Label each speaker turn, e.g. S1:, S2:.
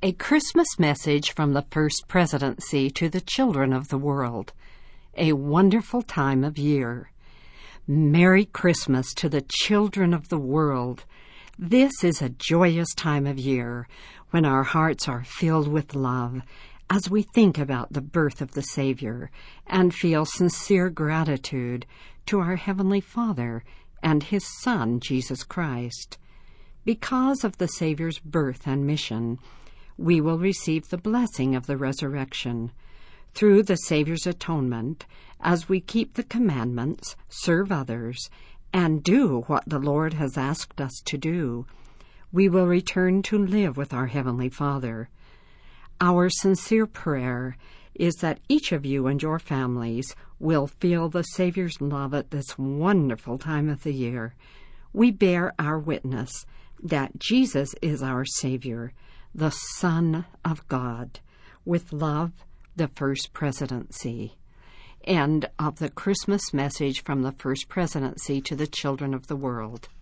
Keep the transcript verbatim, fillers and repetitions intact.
S1: A Christmas message from the First Presidency to the children of the world. A wonderful time of year. Merry Christmas to the children of the world. This is a joyous time of year when our hearts are filled with love as we think about the birth of the Savior and feel sincere gratitude to our Heavenly Father and His Son, Jesus Christ. Because of the Savior's birth and mission, we will receive the blessing of the resurrection. Through the Savior's atonement, as we keep the commandments, serve others, and do what the Lord has asked us to do, we will return to live with our Heavenly Father. Our sincere prayer is that each of you and your families will feel the Savior's love at this wonderful time of the year. We bear our witness that Jesus is our Savior, the Son of God. With love, the First Presidency. End of the Christmas message from the First Presidency to the children of the world.